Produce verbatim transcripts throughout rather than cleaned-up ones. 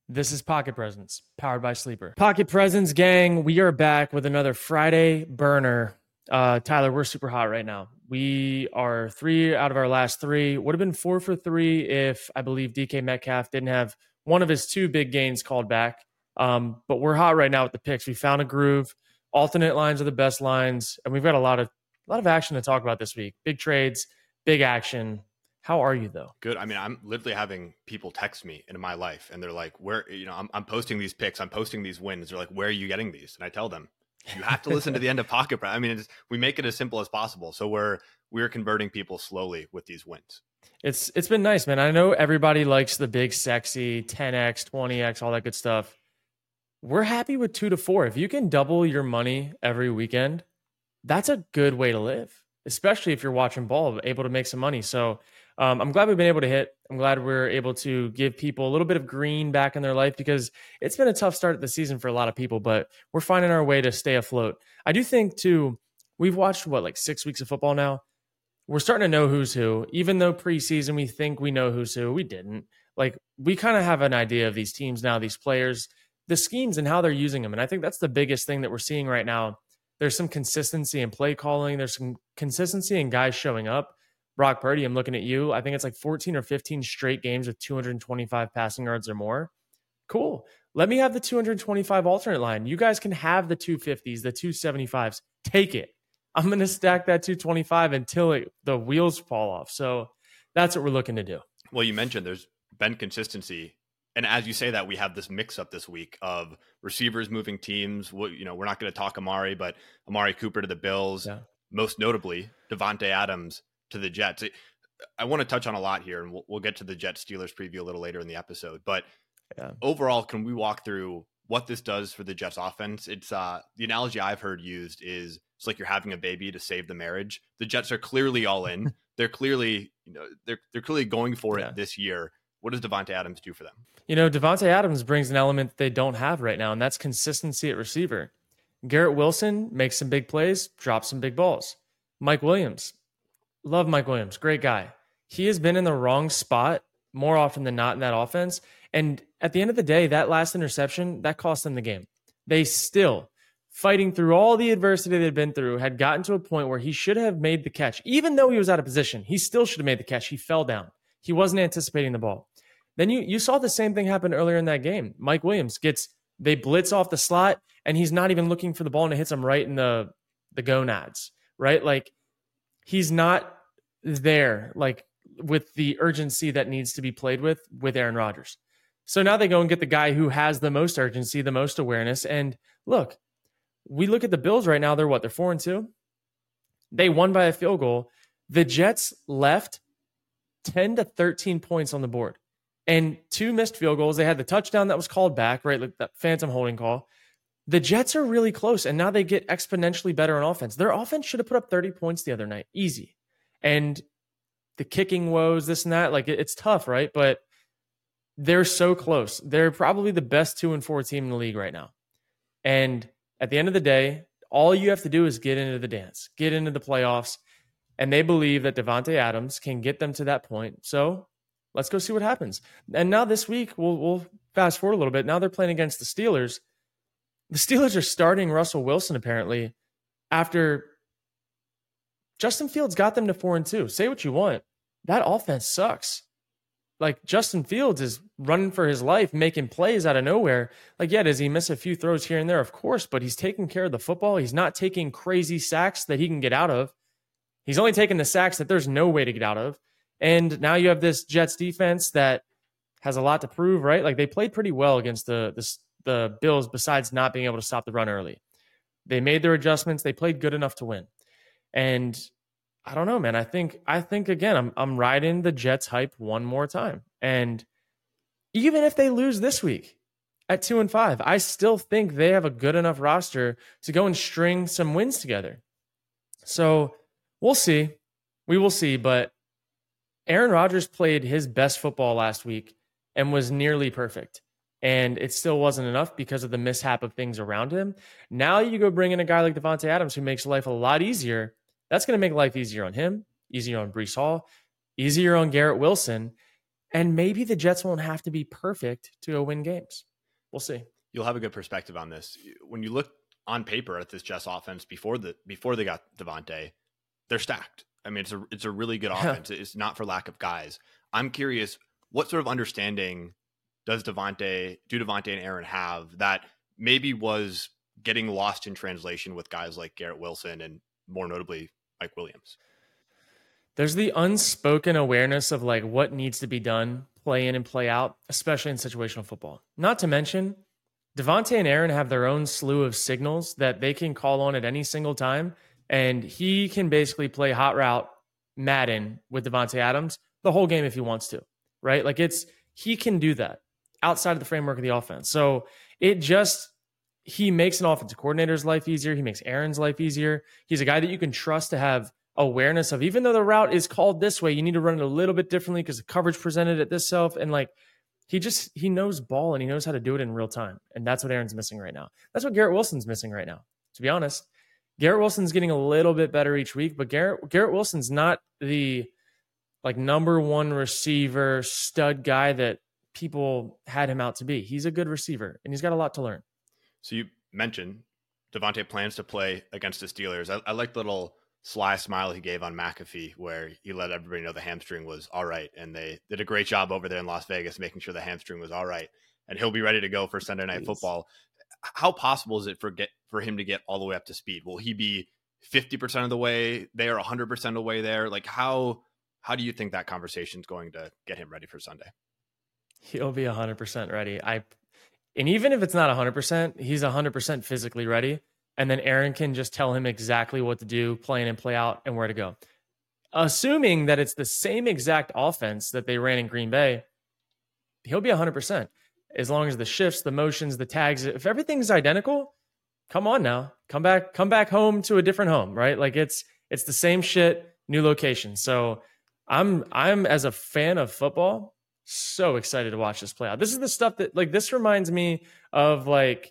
This is Pocket Presents, powered by Sleeper. Pocket Presents, gang, we are back with another Friday burner. Uh, Tyler, we're super hot right now. We are three out of our last three. Would have been four for three if I believe D K Metcalf didn't have one of his two big gains called back. Um, but we're hot right now with the picks. We found a groove. Alternate lines are the best lines, and we've got a lot of a lot of action to talk about this week. Big trades, big action. How are you, though? Good. I mean, I'm literally having people text me in my life, and they're like, where, you know, I'm, I'm posting these picks, I'm posting these wins. They're like, where are you getting these? And I tell them, you have to listen to the end of Pocket. I mean, it's, we make it as simple as possible. So we're, we're converting people slowly with these wins. It's It's been nice, man. I know everybody likes the big, sexy ten X, twenty X, all that good stuff. We're happy with two to four. If you can double your money every weekend, that's a good way to live, especially if you're watching ball, able to make some money. So um, I'm glad we've been able to hit. I'm glad we're able to give people a little bit of green back in their life because it's been a tough start to the season for a lot of people, but we're finding our way to stay afloat. I do think, too, we've watched, what, like six weeks of football now? We're starting to know who's who. Even though preseason we think we know who's who, we didn't. Like, we kind of have an idea of these teams now, these players, the schemes and how they're using them. And I think that's the biggest thing that we're seeing right now. There's some consistency in play calling. There's some consistency in guys showing up. Brock Purdy, I'm looking at you. I think it's like fourteen or fifteen straight games with two hundred twenty-five passing yards or more. Cool. Let me have the two hundred twenty-five alternate line. You guys can have the two fifties, the two seventy-fives. Take it. I'm going to stack that two twenty-five until it, the wheels fall off. So that's what we're looking to do. Well, you mentioned there's been consistency. And as you say that, we have this mix up this week of receivers moving teams. You know, we're not going to talk Amari, but Amari Cooper to the Bills, yeah. Most notably Davante Adams to the Jets. I want to touch on a lot here, and we'll, we'll get to the Jets Steelers preview a little later in the episode. But yeah. Overall, can we walk through what this does for the Jets offense? It's uh, the analogy I've heard used is it's like you're having a baby to save the marriage. The Jets are clearly all in. they're clearly, you know, they're they're clearly going for yeah. it this year. What does Davante Adams do for them? You know, Davante Adams brings an element that they don't have right now, and that's consistency at receiver. Garrett Wilson makes some big plays, drops some big balls. Mike Williams. Love Mike Williams. Great guy. He has been in the wrong spot more often than not in that offense. And at the end of the day, that last interception, that cost them the game. They still, fighting through all the adversity they'd been through, had gotten to a point where he should have made the catch. Even though he was out of position, he still should have made the catch. He fell down. He wasn't anticipating the ball. Then you you saw the same thing happen earlier in that game. Mike Williams gets, they blitz off the slot, and he's not even looking for the ball, and it hits him right in the, the gonads, right? Like, he's not there, like, with the urgency that needs to be played with with Aaron Rodgers. So now they go and get the guy who has the most urgency, the most awareness. And look, we look at the Bills right now. They're what? They're four and two. They won by a field goal. The Jets left ten to thirteen points on the board and two missed field goals. They had the touchdown that was called back, right? Like that phantom holding call. The Jets are really close, and now they get exponentially better on offense. Their offense should have put up thirty points the other night. Easy. And the kicking woes, this and that, like it's tough, right? But they're so close. They're probably the best two and four team in the league right now. And at the end of the day, all you have to do is get into the dance, get into the playoffs. And they believe that Davante Adams can get them to that point. So let's go see what happens. And now this week, we'll, we'll fast forward a little bit. Now they're playing against the Steelers. The Steelers are starting Russell Wilson, apparently, after Justin Fields got them to four and two. Say what you want. That offense sucks. Like, Justin Fields is running for his life, making plays out of nowhere. Like, yeah, does he miss a few throws here and there? Of course, but he's taking care of the football. He's not taking crazy sacks that he can get out of. He's only taking the sacks that there's no way to get out of. And now you have this Jets defense that has a lot to prove, right? Like, they played pretty well against the, the, the Bills besides not being able to stop the run early. They made their adjustments. They played good enough to win. And I don't know, man. I think, I think again, I'm, I'm riding the Jets hype one more time. And even if they lose this week at two and five, I still think they have a good enough roster to go and string some wins together. So we'll see. We will see. But Aaron Rodgers played his best football last week and was nearly perfect. And it still wasn't enough because of the mishap of things around him. Now you go bring in a guy like Davante Adams who makes life a lot easier. That's going to make life easier on him, easier on Breece Hall, easier on Garrett Wilson. And maybe the Jets won't have to be perfect to go win games. We'll see. You'll have a good perspective on this. When you look on paper at this Jets offense before the before they got Davante, they're stacked. I mean, it's a it's a really good offense. It's not for lack of guys. I'm curious, what sort of understanding does Davante, do Davante and Aaron have that maybe was getting lost in translation with guys like Garrett Wilson and more notably Mike Williams? There's the unspoken awareness of like what needs to be done, play in and play out, especially in situational football. Not to mention, Davante and Aaron have their own slew of signals that they can call on at any single time. And he can basically play hot route Madden with Davante Adams the whole game if he wants to, right? Like it's, he can do that outside of the framework of the offense. So it just, he makes an offensive coordinator's life easier. He makes Aaron's life easier. He's a guy that you can trust to have awareness of, even though the route is called this way, you need to run it a little bit differently because the coverage presented at this self. And like, he just, he knows ball and he knows how to do it in real time. And that's what Aaron's missing right now. That's what Garrett Wilson's missing right now. To be honest, Garrett Wilson's getting a little bit better each week, but Garrett, Garrett Wilson's not the like number one receiver stud guy that people had him out to be. He's a good receiver and he's got a lot to learn. So you mentioned Davante plans to play against the Steelers. I, I like the little sly smile he gave on McAfee where he let everybody know the hamstring was all right. And they did a great job over there in Las Vegas, making sure the hamstring was all right. And he'll be ready to go for Sunday Night Please. Football. How possible is it for get for him to get all the way up to speed? Will he be fifty percent of the way there, one hundred percent of the way there? Like how, how do you think that conversation is going to get him ready for Sunday? He'll be one hundred percent ready. I, and even if it's not one hundred percent, he's one hundred percent physically ready. And then Aaron can just tell him exactly what to do, play in and play out, and where to go. Assuming that it's the same exact offense that they ran in Green Bay, he'll be one hundred percent. As long as the shifts, the motions, the tags, if everything's identical, come on now. Come back, come back home to a different home, right? Like it's it's the same shit, new location. So I'm I'm as a fan of football, so excited to watch this play out. This is the stuff that like this reminds me of like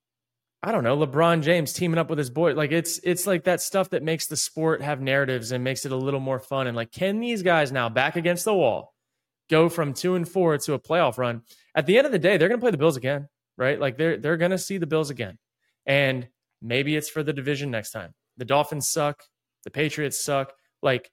I don't know, LeBron James teaming up with his boy. Like it's it's like that stuff that makes the sport have narratives and makes it a little more fun. And like, can these guys now back against the wall go from two and four to a playoff run? At the end of the day, they're going to play the Bills again, right? Like they're they're going to see the Bills again, and maybe it's for the division next time. The Dolphins suck, the Patriots suck. Like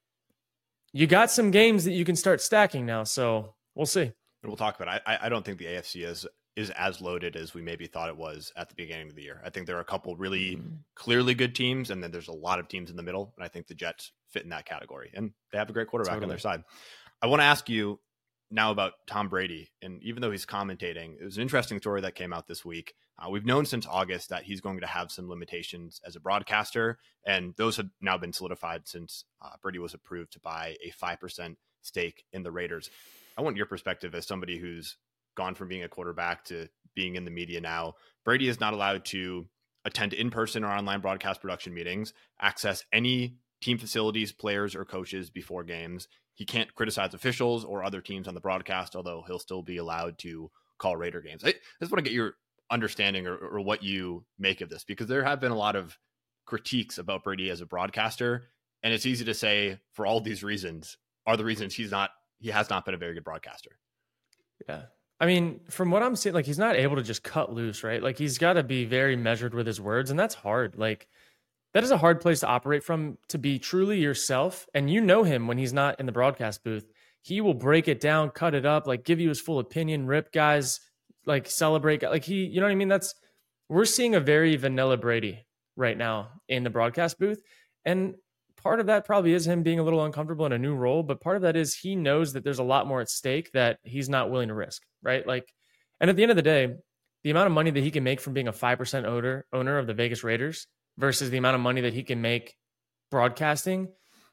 you got some games that you can start stacking now. So we'll see. And we'll talk about it. I I don't think the A F C is. is as loaded as we maybe thought it was at the beginning of the year. I think there are a couple really mm-hmm. clearly good teams, and then there's a lot of teams in the middle. And I think the Jets fit in that category, and they have a great quarterback totally. on their side. I want to ask you now about Tom Brady. And even though he's commentating, it was an interesting story that came out this week. Uh, we've known since August that he's going to have some limitations as a broadcaster, and those have now been solidified since uh, Brady was approved to buy a five percent stake in the Raiders. I want your perspective as somebody who's gone from being a quarterback to being in the media now. Brady is not allowed to attend in-person or online broadcast production meetings, access any team facilities, players, or coaches before games. He can't criticize officials or other teams on the broadcast, although he'll still be allowed to call Raider games. I just want to get your understanding or, or what you make of this, because there have been a lot of critiques about Brady as a broadcaster, and it's easy to say for all these reasons are the reasons he's not, he has not been a very good broadcaster. Yeah. I mean, from what I'm seeing, like he's not able to just cut loose, right? Like he's got to be very measured with his words, and that's hard. Like that is a hard place to operate from, to be truly yourself. And you know him when he's not in the broadcast booth. He will break it down, cut it up, like give you his full opinion, rip guys, like celebrate. Like he, you know what I mean? That's, we're seeing a very vanilla Brady right now in the broadcast booth. And part of that probably is him being a little uncomfortable in a new role, but part of that is he knows that there's a lot more at stake that he's not willing to risk, right? Like, and at the end of the day, the amount of money that he can make from being a five percent owner, owner of the Vegas Raiders versus the amount of money that he can make broadcasting,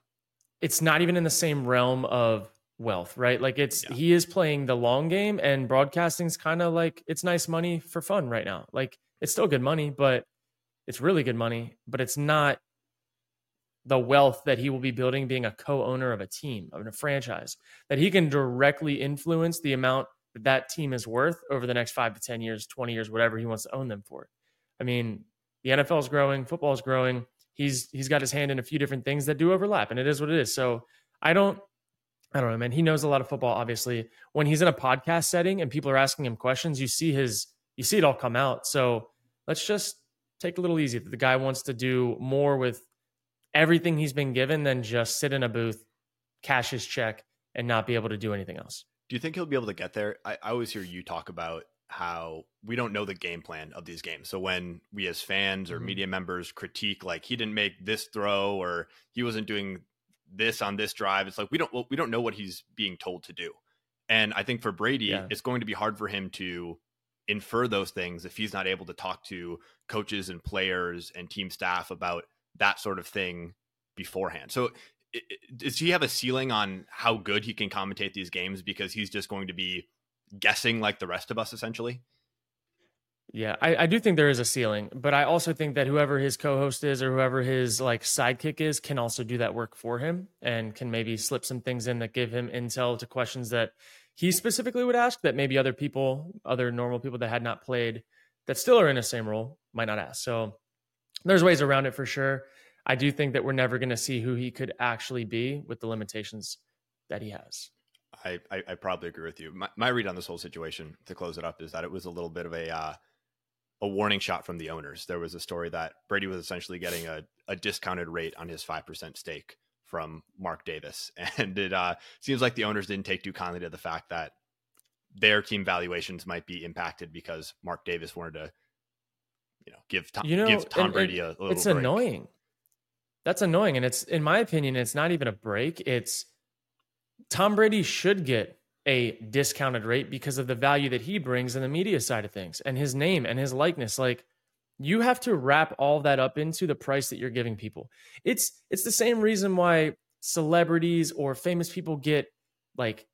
it's not even in the same realm of wealth, right? Like it's, yeah. he is playing the long game, and broadcasting's kind of like, it's nice money for fun right now. Like it's still good money, but it's really good money, but it's not the wealth that he will be building being a co-owner of a team, of a franchise, that he can directly influence the amount that that team is worth over the next five to ten years, twenty years, whatever he wants to own them for. I mean, the N F L is growing, football is growing. He's, he's got his hand in a few different things that do overlap, and it is what it is. So I don't, I don't know, man. He knows a lot of football, obviously. When he's in a podcast setting and people are asking him questions, you see his, you see it all come out. So let's just take a little easy. The guy wants to do more with everything he's been given than just sit in a booth, cash his check, and not be able to do anything else. Do you think he'll be able to get there? I, I always hear you talk about how we don't know the game plan of these games. So when we as fans or mm-hmm. media members critique, like he didn't make this throw or he wasn't doing this on this drive, it's like, we don't, well, we don't know what he's being told to do. And I think for Brady, yeah. it's going to be hard for him to infer those things if he's not able to talk to coaches and players and team staff about that sort of thing beforehand. So it, it, does he have a ceiling on how good he can commentate these games because he's just going to be guessing like the rest of us essentially? Yeah, I, I do think there is a ceiling, but I also think that whoever his co-host is or whoever his like sidekick is can also do that work for him and can maybe slip some things in that give him intel to questions that he specifically would ask that maybe other people, other normal people that had not played that still are in the same role might not ask. So there's ways around it for sure. I do think that we're never going to see who he could actually be with the limitations that he has. I, I, I probably agree with you. My, my read on this whole situation to close it up is that it was a little bit of a, uh, a warning shot from the owners. There was a story that Brady was essentially getting a, a discounted rate on his five percent stake from Mark Davis. And it uh, seems like the owners didn't take too kindly to the fact that their team valuations might be impacted because Mark Davis wanted to, you know, give Tom, you know, give Tom and, Brady and a, a little It's break. annoying. That's annoying. And it's, in my opinion, it's not even a break. It's Tom Brady should get a discounted rate because of the value that he brings in the media side of things and his name and his likeness. Like, you have to wrap all that up into the price that you're giving people. It's, it's the same reason why celebrities or famous people get like,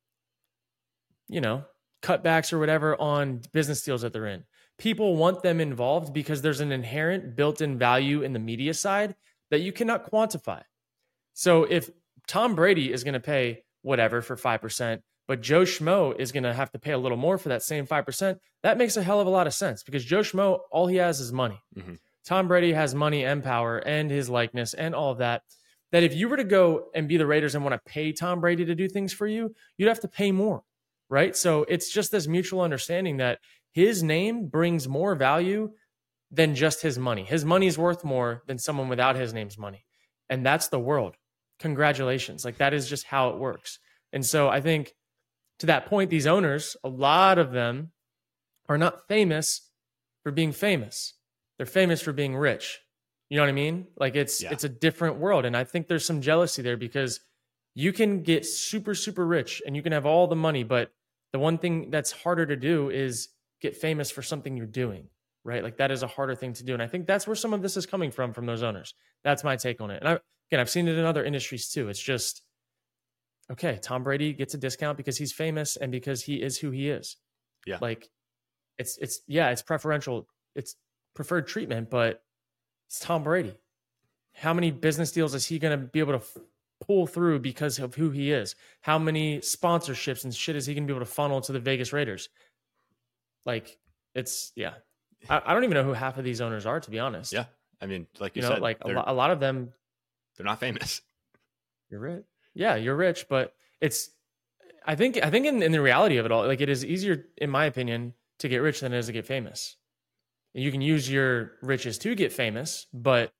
you know, cutbacks or whatever on business deals that they're in. People want them involved because there's an inherent built-in value in the media side that you cannot quantify. So if Tom Brady is going to pay whatever for five percent, but Joe Schmo is going to have to pay a little more for that same five percent, that makes a hell of a lot of sense because Joe Schmo, all he has is money. Mm-hmm. Tom Brady has money and power and his likeness and all of that, that if you were to go and be the Raiders and want to pay Tom Brady to do things for you, you'd have to pay more, right? So it's just this mutual understanding that his name brings more value than just his money. His money is worth more than someone without his name's money. And that's the world. Congratulations. Like, that is just how it works. And so I think to that point, these owners, a lot of them are not famous for being famous. They're famous for being rich. You know what I mean? Like, it's, yeah. it's a different world. And I think there's some jealousy there because you can get super, super rich and you can have all the money, but the one thing that's harder to do is get famous for something you're doing, right? Like, that is a harder thing to do. And I think that's where some of this is coming from, from those owners. That's my take on it. And I, again, I've seen it in other industries too. It's just, okay, Tom Brady gets a discount because he's famous and because he is who he is. Yeah. Like, it's, it's, yeah, it's preferential. It's preferred treatment, but it's Tom Brady. How many business deals is he going to be able to f- pull through because of who he is? How many sponsorships and shit is he going to be able to funnel to the Vegas Raiders? Like, it's, yeah. I, I don't even know who half of these owners are, to be honest. Yeah. I mean, like you, you know, said, like a, lo- a lot of them, they're not famous. You're rich. Yeah, you're rich, but it's, I think, I think in, in the reality of it all, like, it is easier, in my opinion, to get rich than it is to get famous. You can use your riches to get famous, but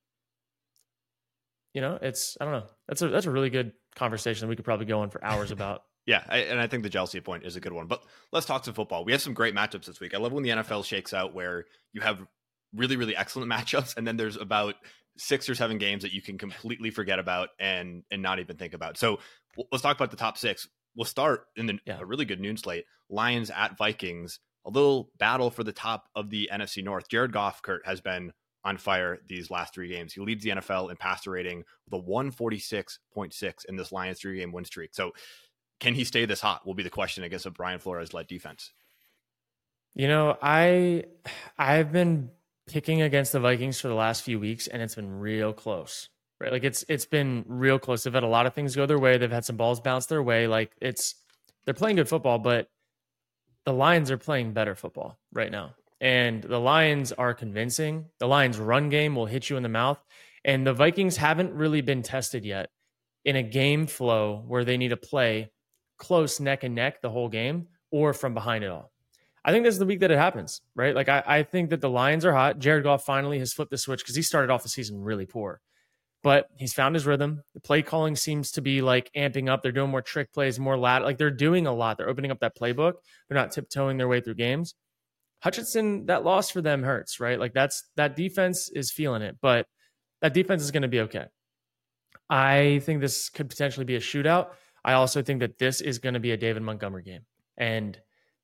you know, it's, I don't know. That's a, that's a really good conversation we could probably go on for hours about. Yeah, I, and I think the jealousy point is a good one. But let's talk some football. We have some great matchups this week. I love when the N F L shakes out where you have really, really excellent matchups, and then there's about six or seven games that you can completely forget about and and not even think about. So let's talk about the top six. We'll start in the, yeah. a really good noon slate. Lions at Vikings, a little battle for the top of the N F C North. Jared Goff, Kurt, has been on fire these last three games. He leads the N F L in passer rating with a one forty-six point six in this Lions three-game win streak. So can he stay this hot will be the question, I guess, of Brian Flores-led defense. You know, I, I've been picking against the Vikings for the last few weeks, and it's been real close, right? Like, it's it's been real close. They've had a lot of things go their way. They've had some balls bounce their way. Like, it's, they're playing good football, but the Lions are playing better football right now. And the Lions are convincing. The Lions' run game will hit you in the mouth. And the Vikings haven't really been tested yet in a game flow where they need to play close neck and neck the whole game or from behind it all. I think this is the week that it happens, right? Like I, I think that the Lions are hot. Jared Goff finally has flipped the switch because he started off the season really poor. But he's found his rhythm. The play calling seems to be like amping up. They're doing more trick plays, more lat. Like they're doing a lot. They're opening up that playbook. They're not tiptoeing their way through games. Hutchinson, that loss for them hurts, right? Like that's that defense is feeling it, but that defense is going to be okay. I think this could potentially be a shootout. I also think that this is going to be a David Montgomery game. And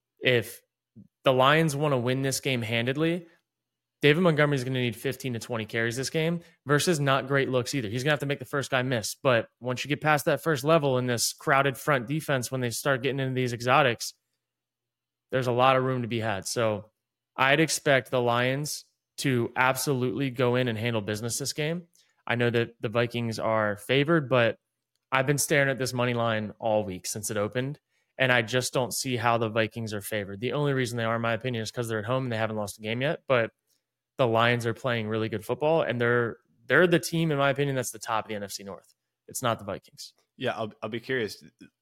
if the Lions want to win this game handedly, David Montgomery is going to need fifteen to twenty carries this game versus not great looks either. He's going to have to make the first guy miss. But once you get past that first level in this crowded front defense, when they start getting into these exotics, there's a lot of room to be had. So I'd expect the Lions to absolutely go in and handle business this game. I know that the Vikings are favored, but I've been staring at this money line all week since it opened, and I just don't see how the Vikings are favored. The only reason they are, in my opinion, is because they're at home and they haven't lost a game yet. But the Lions are playing really good football, and they're they're the team, in my opinion, that's the top of the N F C North. It's not the Vikings. Yeah, I'll I'll be curious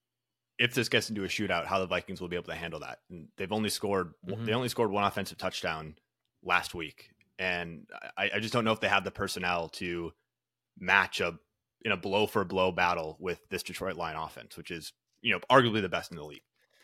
if this gets into a shootout, how the Vikings will be able to handle that. And they've only scored mm-hmm. they only scored one offensive touchdown last week, and I, I just don't know if they have the personnel to match a in a blow for blow battle with this Detroit Lion offense, which is, you know, arguably the best in the league.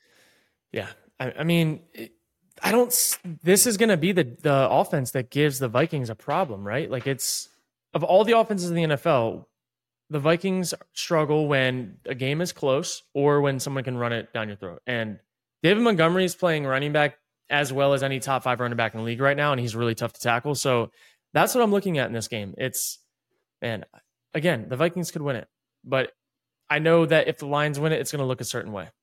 Yeah, I, I mean. It, I don't, this is going to be the, the offense that gives the Vikings a problem, right? Like it's, of all the offenses in the N F L, the Vikings struggle when a game is close or when someone can run it down your throat. And David Montgomery is playing running back as well as any top five running back in the league right now, and he's really tough to tackle. So that's what I'm looking at in this game. It's, man, again, the Vikings could win it, but I know that if the Lions win it, it's going to look a certain way.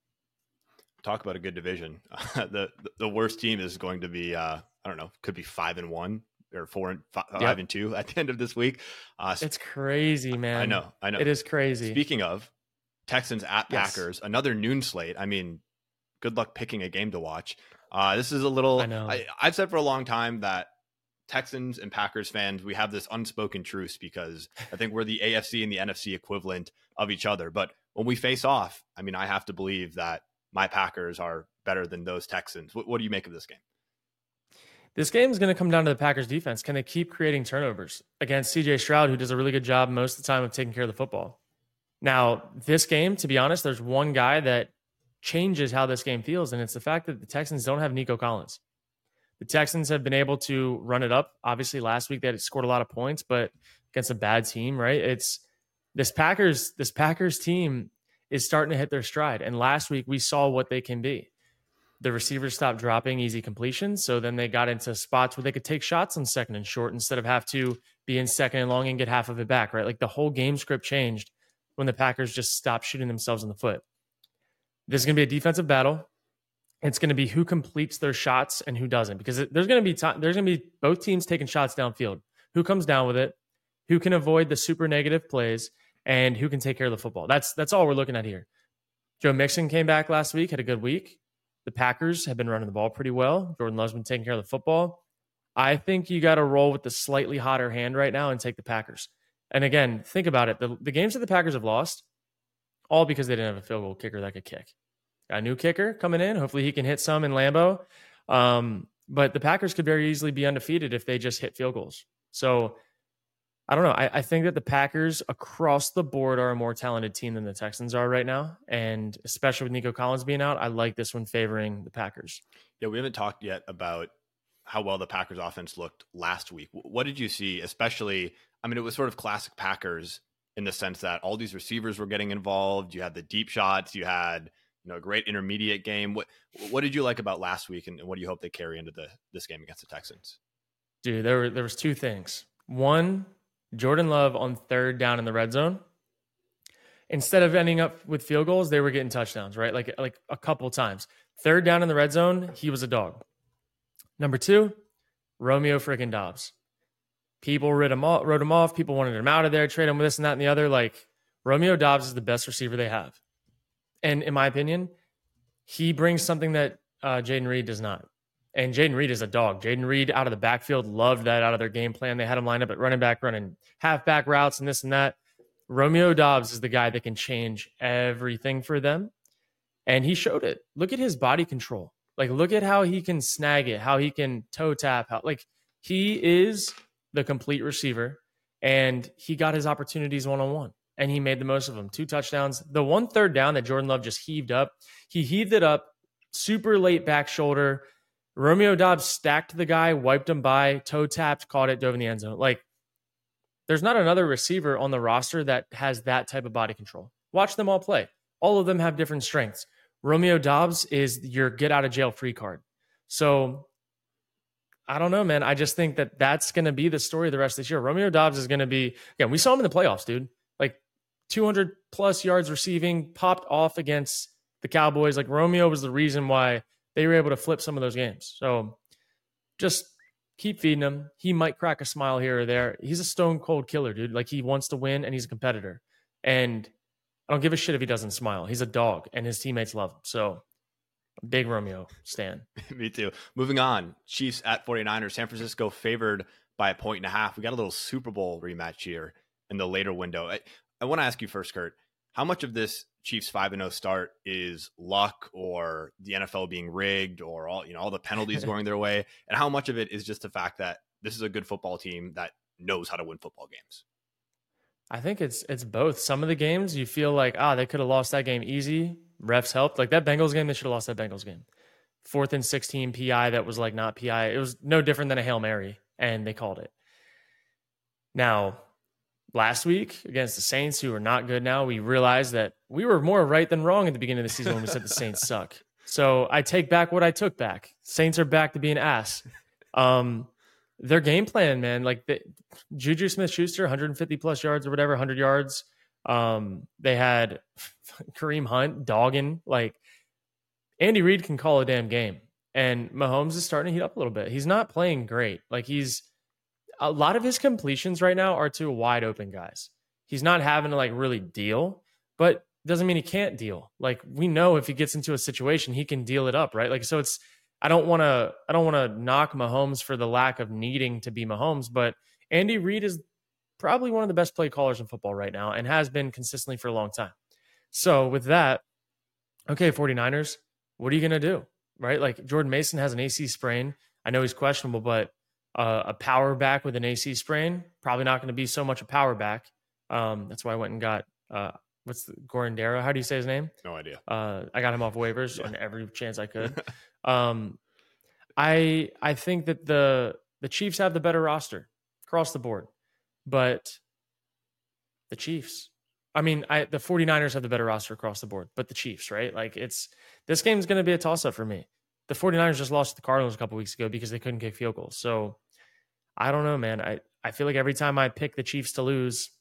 Talk about a good division. Uh, the the worst team is going to be uh, I don't know, could be five and one or four and five, yep. five and two at the end of this week. Uh, it's crazy, man. I know, I know. It is crazy. Speaking of Texans at yes. Packers, another noon slate. I mean, good luck picking a game to watch. Uh, this is a little. I know. I, I've said for a long time that Texans and Packers fans, we have this unspoken truce because I think we're the A F C and the N F C equivalent of each other. But when we face off, I mean, I have to believe that my Packers are better than those Texans. What, what do you make of this game? This game is going to come down to the Packers defense. Can they keep creating turnovers against C J Stroud, who does a really good job most of the time of taking care of the football? Now, this game, to be honest, there's one guy that changes how this game feels, and it's the fact that the Texans don't have Nico Collins. The Texans have been able to run it up. Obviously, last week they had scored a lot of points, but against a bad team, right? It's this Packers, this Packers team is starting to hit their stride. And last week we saw what they can be. The receivers stopped dropping easy completions. So then they got into spots where they could take shots on second and short instead of have to be in second and long and get half of it back, right? Like the whole game script changed when the Packers just stopped shooting themselves in the foot. This is going to be a defensive battle. It's going to be who completes their shots and who doesn't, because there's going to be time, there's going to be both teams taking shots downfield. Who comes down with it? Who can avoid the super negative plays? And who can take care of the football? That's that's all we're looking at here. Joe Mixon came back last week, had a good week. The Packers have been running the ball pretty well. Jordan Love's been taking care of the football. I think you got to roll with the slightly hotter hand right now and take the Packers. And again, think about it. The, the games that the Packers have lost, all because they didn't have a field goal kicker that could kick. Got a new kicker coming in. Hopefully he can hit some in Lambeau. Um, but the Packers could very easily be undefeated if they just hit field goals. So I don't know. I, I think that the Packers across the board are a more talented team than the Texans are right now. And especially with Nico Collins being out, I like this one favoring the Packers. Yeah, we haven't talked yet about how well the Packers offense looked last week. What did you see? Especially, I mean, it was sort of classic Packers in the sense that all these receivers were getting involved. You had the deep shots. You had, you know, a great intermediate game. What what did you like about last week, and, and what do you hope they carry into the this game against the Texans? Dude, there were there was two things. One, Jordan Love on third down in the red zone. Instead of ending up with field goals, they were getting touchdowns, right? Like, like a couple times. Third down in the red zone, he was a dog. Number two, Romeo freaking Doubs. People wrote him off, wrote him off. People wanted him out of there, trade him with this and that and the other. Like, Romeo Doubs is the best receiver they have. And in my opinion, he brings something that uh, Jayden Reed does not. And Jayden Reed is a dog. Jayden Reed out of the backfield loved that out of their game plan. They had him lined up at running back, running halfback routes and this and that. Romeo Doubs is the guy that can change everything for them. And he showed it. Look at his body control. Like, look at how he can snag it, how he can toe tap, how like he is the complete receiver, and he got his opportunities one-on-one and he made the most of them. Two touchdowns. The one third down that Jordan Love just heaved up, he heaved it up super late back shoulder. Romeo Doubs stacked the guy, wiped him by, toe tapped, caught it, dove in the end zone. Like, there's not another receiver on the roster that has that type of body control. Watch them all play. All of them have different strengths. Romeo Doubs is your get out of jail free card. So I don't know, man. I just think that that's going to be the story of the rest of this year. Romeo Doubs is going to be, again, we saw him in the playoffs, dude. Like two hundred plus yards receiving, popped off against the Cowboys. Like Romeo was the reason why they were able to flip some of those games. So just keep feeding him. He might crack a smile here or there. He's a stone cold killer, dude. Like he wants to win and he's a competitor. And I don't give a shit if he doesn't smile. He's a dog and his teammates love him. So big Romeo stan. Me too. Moving on. Chiefs at 49ers. San Francisco favored by a point and a half. We got a little Super Bowl rematch here in the later window. I, I want to ask you first, Kurt, how much of this Chiefs five and oh start is luck or the N F L being rigged or all, you know, all the penalties going their way? And how much of it is just the fact that this is a good football team that knows how to win football games? I think it's it's both. Some of the games you feel like, ah, they could have lost that game easy. Refs helped. Like that Bengals game, they should have lost that Bengals game. Fourth and sixteen P I that was like not P I. It was no different than a Hail Mary, and they called it. Now, last week against the Saints, who are not good now, we realized that we were more right than wrong at the beginning of the season when we said the Saints suck. So I take back what I took back. Saints are back to being ass. Um, their game plan, man, like the, Juju Smith-Schuster, one hundred fifty plus yards or whatever, one hundred yards. Um, they had Kareem Hunt dogging. Like Andy Reid can call a damn game, and Mahomes is starting to heat up a little bit. He's not playing great. Like he's a lot of his completions right now are to wide open guys. He's not having to like really deal, but doesn't mean he can't deal. Like we know if he gets into a situation, he can deal it up, right? Like so, it's I don't want to I don't want to knock Mahomes for the lack of needing to be Mahomes, but Andy Reid is probably one of the best play callers in football right now and has been consistently for a long time. So with that, okay, 49ers, what are you going to do? Right? Like Jordan Mason has an A C sprain. I know he's questionable, but uh, a power back with an A C sprain, probably not going to be so much a power back. Um, that's why I went and got, uh, what's the Gorandero? How do you say his name? No idea. Uh, I got him off waivers yeah. on every chance I could. um, I, I think that the, the Chiefs have the better roster across the board. But the Chiefs, I mean, I, the 49ers have the better roster across the board, but the Chiefs, right? Like it's, this game's going to be a toss up for me. The 49ers just lost to the Cardinals a couple weeks ago because they couldn't kick field goals. So I don't know, man. I, I feel like every time I pick the Chiefs to lose,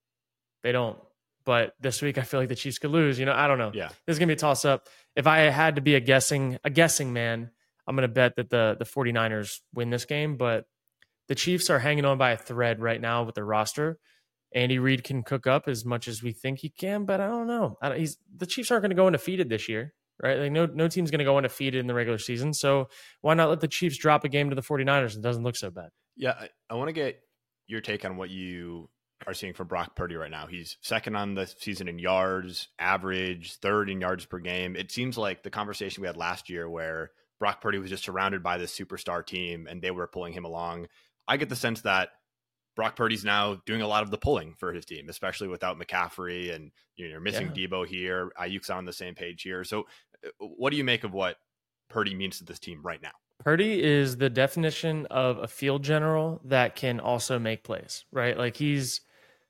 they don't. But this week I feel like the Chiefs could lose. You know, I don't know. Yeah. This is going to be a toss up. If I had to be a guessing, a guessing man, I'm going to bet that the, the 49ers win this game, but the Chiefs are hanging on by a thread right now with their roster. Andy Reid can cook up as much as we think he can, but I don't know. I don't, he's, the Chiefs aren't going to go undefeated this year, right? Like no no team's going to go undefeated in the regular season. So why not let the Chiefs drop a game to the 49ers? It doesn't look so bad. Yeah, I, I want to get your take on what you are seeing from Brock Purdy right now. He's second on the season in yards, average, third in yards per game. It seems like the conversation we had last year where Brock Purdy was just surrounded by this superstar team and they were pulling him along. I get the sense that Brock Purdy's now doing a lot of the pulling for his team, especially without McCaffrey and you know, you're missing yeah. Debo here. Ayuk's on the same page here. So what do you make of what Purdy means to this team right now? Purdy is the definition of a field general that can also make plays, right? Like he's,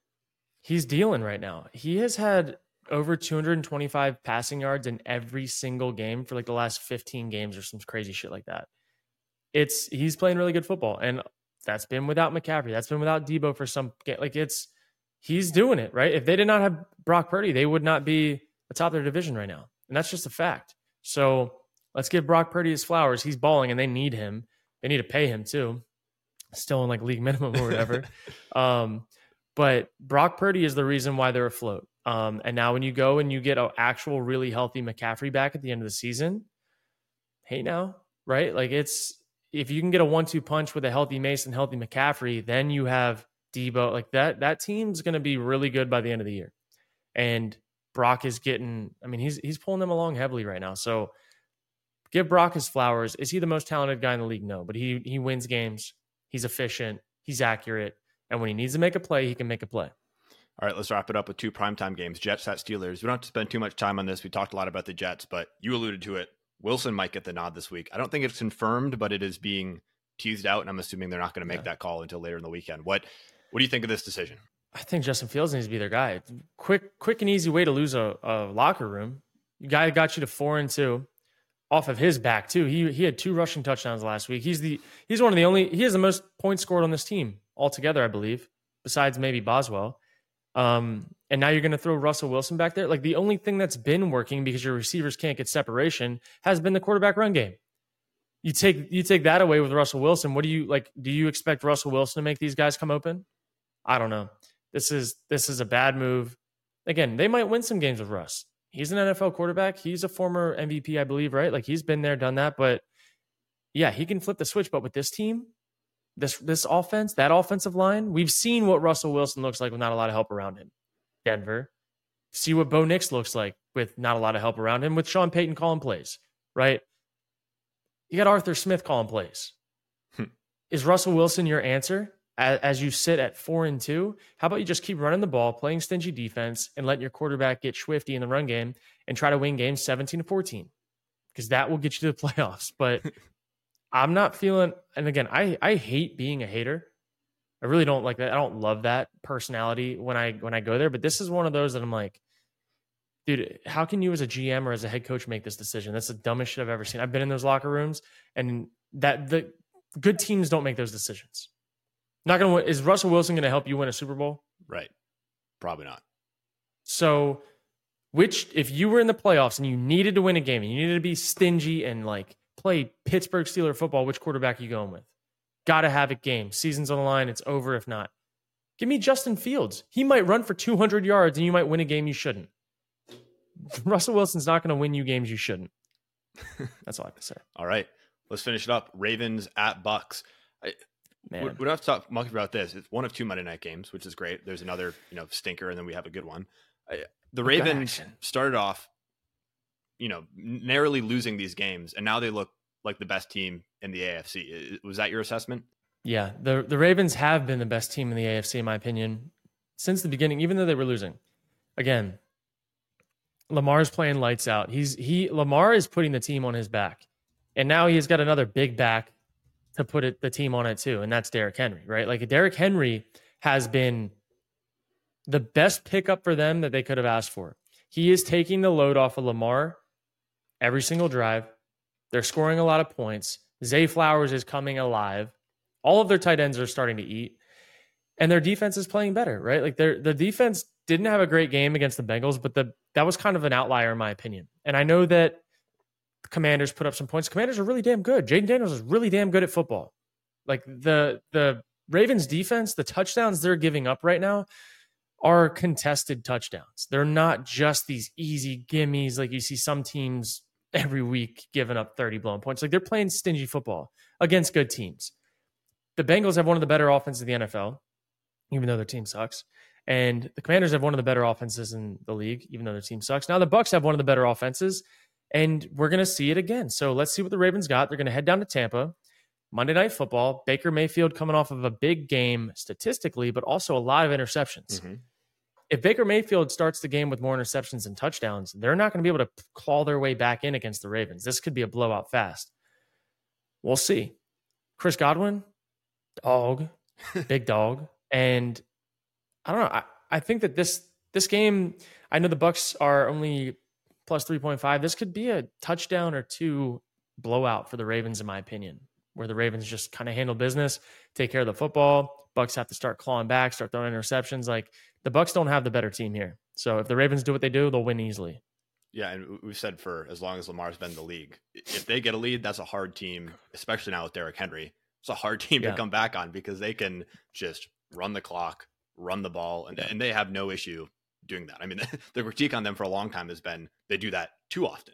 he's dealing right now. He has had over two hundred twenty-five passing yards in every single game for like the last fifteen games or some crazy shit like that. It's, he's playing really good football. And that's been without McCaffrey. That's been without Debo for some like it's he's doing it, right? If they did not have Brock Purdy, they would not be atop of their division right now. And that's just a fact. So let's give Brock Purdy his flowers. He's balling and they need him. They need to pay him too. Still in like league minimum or whatever. um, but Brock Purdy is the reason why they're afloat. Um, and now when you go and you get an actual really healthy McCaffrey back at the end of the season, hey now, right? Like it's, if you can get a one two punch with a healthy Mason, healthy McCaffrey, then you have Debo. Like that, that team's going to be really good by the end of the year. And Brock is getting, I mean, he's he's pulling them along heavily right now. So give Brock his flowers. Is he the most talented guy in the league? No, but he he wins games. He's efficient. He's accurate. And when he needs to make a play, he can make a play. All right, let's wrap it up with two primetime games. Jets at Steelers. We don't have to spend too much time on this. We talked a lot about the Jets, but you alluded to it. Wilson might get the nod this week. I don't think it's confirmed, but it is being teased out, and I'm assuming they're not going to make yeah. that call until later in the weekend. What What do you think of this decision? I think Justin Fields needs to be their guy. Quick, quick and easy way to lose a, a locker room. The guy got you to four and two off of his back too. He he had two rushing touchdowns last week. He's the he's one of the only he has the most points scored on this team altogether, I believe, besides maybe Boswell. Um, and now you're going to throw Russell Wilson back there. Like the only thing that's been working because your receivers can't get separation has been the quarterback run game. You take you take that away with Russell Wilson. What do you like? Do you expect Russell Wilson to make these guys come open? I don't know. This is this is a bad move. Again, they might win some games with Russ. He's an N F L quarterback. He's a former M V P, I believe, right? Like he's been there, done that. But yeah, he can flip the switch. But with this team, this this offense, that offensive line, we've seen what Russell Wilson looks like with not a lot of help around him. Denver. See what Bo Nix looks like with not a lot of help around him, with Sean Payton calling plays, right? You got Arthur Smith calling plays. Is Russell Wilson your answer as, as you sit at four and two? How about you just keep running the ball, playing stingy defense, and letting your quarterback get swifty in the run game and try to win games seventeen to fourteen? Because that will get you to the playoffs. But I'm not feeling, and again, I, I hate being a hater. I really don't like that. I don't love that personality when I when I go there. But this is one of those that I'm like, dude, how can you as a G M or as a head coach make this decision? That's the dumbest shit I've ever seen. I've been in those locker rooms, and that the good teams don't make those decisions. Not gonna. Is Russell Wilson going to help you win a Super Bowl? Right. Probably not. So, which if you were in the playoffs and you needed to win a game and you needed to be stingy and like play Pittsburgh Steelers football, which quarterback are you going with? Got to have it game. Season's on the line. It's over if not. Give me Justin Fields. He might run for two hundred yards and you might win a game you shouldn't. Russell Wilson's not going to win you games you shouldn't. That's all I have to say. All right. Let's finish it up. Ravens at Bucks. I, Man. We don't have to talk much about this. It's one of two Monday night games, which is great. There's another, you know, stinker, and then we have a good one. I, the Ravens started off, you know, narrowly losing these games, and now they look like the best team in the A F C. Was that your assessment? Yeah, the the Ravens have been the best team in the A F C, in my opinion, since the beginning, even though they were losing. Again, Lamar's playing lights out. He's he Lamar is putting the team on his back, and now he's got another big back to put it the team on it too, and that's Derrick Henry, right? Like Derrick Henry has been the best pickup for them that they could have asked for. He is taking the load off of Lamar every single drive. They're scoring a lot of points. Zay Flowers is coming alive. All of their tight ends are starting to eat, and their defense is playing better, right? Like their the defense didn't have a great game against the Bengals, but the that was kind of an outlier in my opinion. And I know that the Commanders put up some points. Commanders are really damn good. Jaden Daniels is really damn good at football. Like the the Ravens defense, the touchdowns they're giving up right now are contested touchdowns. They're not just these easy gimmies like you see some teams every week giving up thirty blown points. Like they're playing stingy football against good teams. The Bengals have one of the better offenses in the N F L, even though their team sucks. And the Commanders have one of the better offenses in the league, even though their team sucks. Now the Bucs have one of the better offenses, and we're going to see it again. So let's see what the Ravens got. They're going to head down to Tampa. Monday Night Football. Baker Mayfield coming off of a big game statistically, but also a lot of interceptions. Mm-hmm. If Baker Mayfield starts the game with more interceptions and touchdowns, they're not going to be able to claw their way back in against the Ravens. This could be a blowout fast. We'll see. Chris Godwin, dog, big dog. And I don't know. I, I think that this this game, I know the Bucs are only plus three point five. This could be a touchdown or two blowout for the Ravens, in my opinion, where the Ravens just kind of handle business, take care of the football. Bucs have to start clawing back, start throwing interceptions. Like the Bucs don't have the better team here. So if the Ravens do what they do, they'll win easily. Yeah, and we've said for as long as Lamar's been in the league, if they get a lead, that's a hard team, especially now with Derrick Henry. It's a hard team yeah. to come back on because they can just run the clock, run the ball, and, yeah. and they have no issue doing that. I mean, the, the critique on them for a long time has been they do that too often.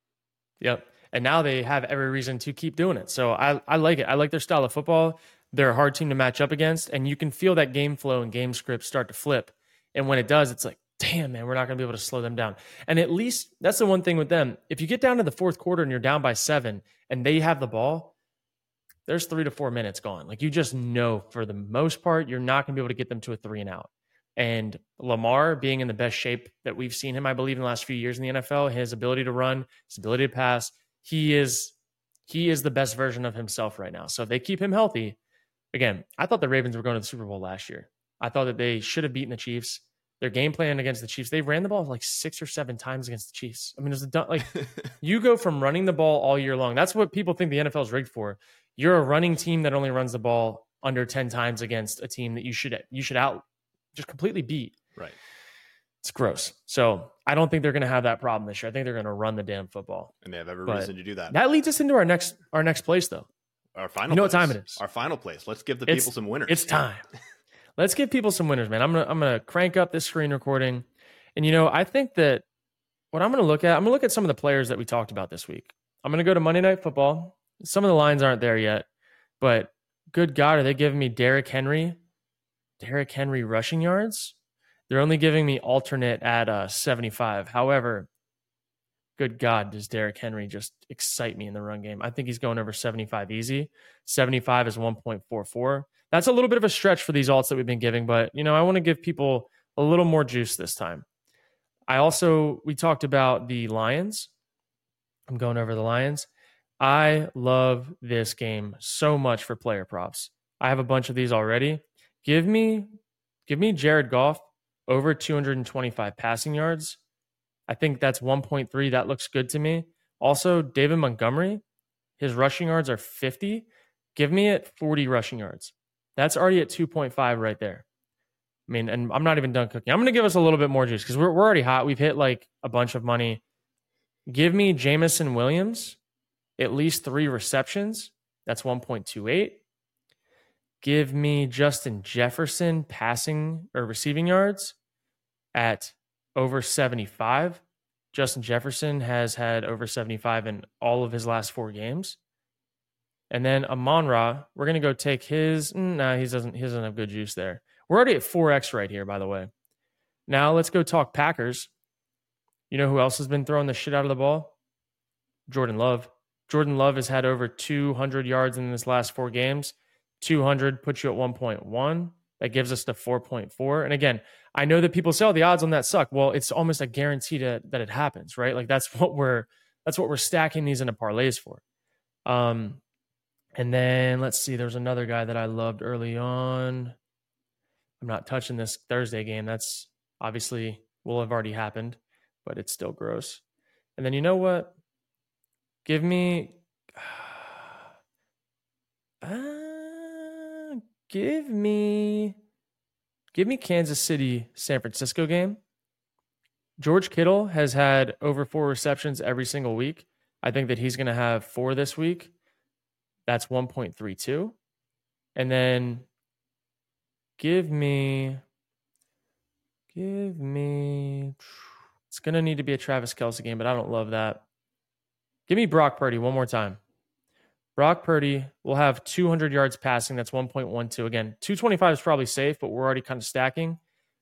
Yep. And now they have every reason to keep doing it. So I, I like it. I like their style of football. They're a hard team to match up against, and you can feel that game flow and game script start to flip. And when it does, it's like, damn, man, we're not going to be able to slow them down. And at least that's the one thing with them. If you get down to the fourth quarter and you're down by seven and they have the ball, there's three to four minutes gone. Like, you just know for the most part, you're not going to be able to get them to a three and out. And Lamar being in the best shape that we've seen him, I believe, in the last few years in the N F L, his ability to run, his ability to pass, he is he is the best version of himself right now. So if they keep him healthy, again, I thought the Ravens were going to the Super Bowl last year. I thought that they should have beaten the Chiefs. Their game plan against the Chiefs, they ran the ball like six or seven times against the Chiefs. I mean, it was a, like you go from running the ball all year long. That's what people think the N F L is rigged for. You're a running team that only runs the ball under ten times against a team that you should you should out just completely beat. Right. It's gross. So I don't think they're going to have that problem this year. I think they're going to run the damn football. And they have every but reason to do that. That leads us into our next our next place, though. Our final. You know place. what time it is? Our final place. Let's give the it's, people some winners. It's time. Let's give people some winners, man. I'm gonna I'm gonna crank up this screen recording, and you know I think that what I'm gonna look at, I'm gonna look at some of the players that we talked about this week. I'm gonna go to Monday Night Football. Some of the lines aren't there yet, but good God, are they giving me Derrick Henry? Derrick Henry rushing yards? They're only giving me alternate at uh, seventy-five. However, good God, does Derrick Henry just excite me in the run game? I think he's going over seventy-five easy. seventy-five is one point four four. That's a little bit of a stretch for these alts that we've been giving, but you know, I want to give people a little more juice this time. I also, we talked about the Lions. I'm going over the Lions. I love this game so much for player props. I have a bunch of these already. Give me, give me Jared Goff over two hundred twenty-five passing yards. I think that's one point three. That looks good to me. Also, David Montgomery, his rushing yards are fifty. Give me it forty rushing yards. That's already at two point five right there. I mean, and I'm not even done cooking. I'm going to give us a little bit more juice because we're, we're already hot. We've hit like a bunch of money. Give me Jameson Williams, at least three receptions. That's one point two eight. Give me Justin Jefferson passing or receiving yards at over seventy-five. Justin Jefferson has had over seventy-five in all of his last four games. And then Amon-Ra, we're going to go take his. No, nah, he doesn't, he doesn't have good juice there. We're already at four X right here, by the way. Now let's go talk Packers. You know who else has been throwing the shit out of the ball? Jordan Love. Jordan Love has had over two hundred yards in his last four games. two hundred puts you at one point one. That gives us the four point four. And again, I know that people say, oh, the odds on that suck. Well, it's almost a guarantee to, that it happens, right? Like that's what we're that's what we're stacking these into parlays for. Um, and then let's see, there's another guy that I loved early on. I'm not touching this Thursday game. That's obviously will have already happened, but it's still gross. And then you know what? Give me uh, give me give me Kansas City San Francisco game. George Kittle has had over four receptions every single week. I think that he's going to have four this week. That's one point three two. And then give me, give me, it's going to need to be a Travis Kelce game, but I don't love that. Give me Brock Purdy one more time. Brock Purdy will have two hundred yards passing. That's one point one two. Again, two twenty-five is probably safe, but we're already kind of stacking.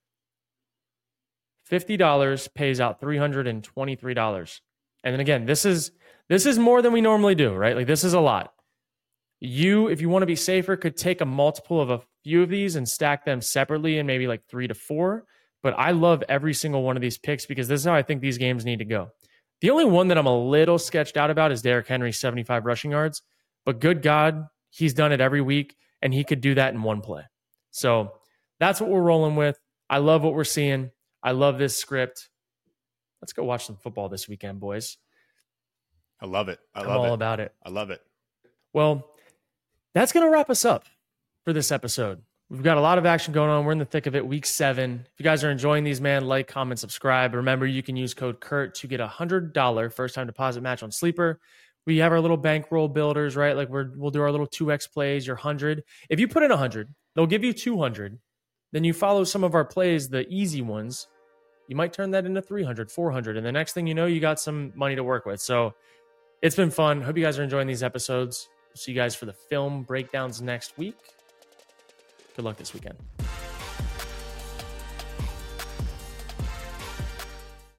fifty dollars pays out three hundred twenty-three dollars. And then again, this is this is more than we normally do, right? Like this is a lot. You, if you want to be safer, could take a multiple of a few of these and stack them separately and maybe like three to four. But I love every single one of these picks because this is how I think these games need to go. The only one that I'm a little sketched out about is Derrick Henry's seventy-five rushing yards. But good God, he's done it every week, and he could do that in one play. So that's what we're rolling with. I love what we're seeing. I love this script. Let's go watch some football this weekend, boys. I love it. I love I'm all it. about it. I love it. Well, that's going to wrap us up for this episode. We've got a lot of action going on. We're in the thick of it, week seven. If you guys are enjoying these, man, like, comment, subscribe. Remember, you can use code Kurt to get a one hundred dollars first-time deposit match on Sleeper. We have our little bankroll builders, right? Like we're, we'll do our little two X plays, your one hundred. If you put in one hundred, they'll give you two hundred. Then you follow some of our plays, the easy ones. You might turn that into three hundred, four hundred. And the next thing you know, you got some money to work with. So it's been fun. Hope you guys are enjoying these episodes. See you guys for the film breakdowns next week. Good luck this weekend.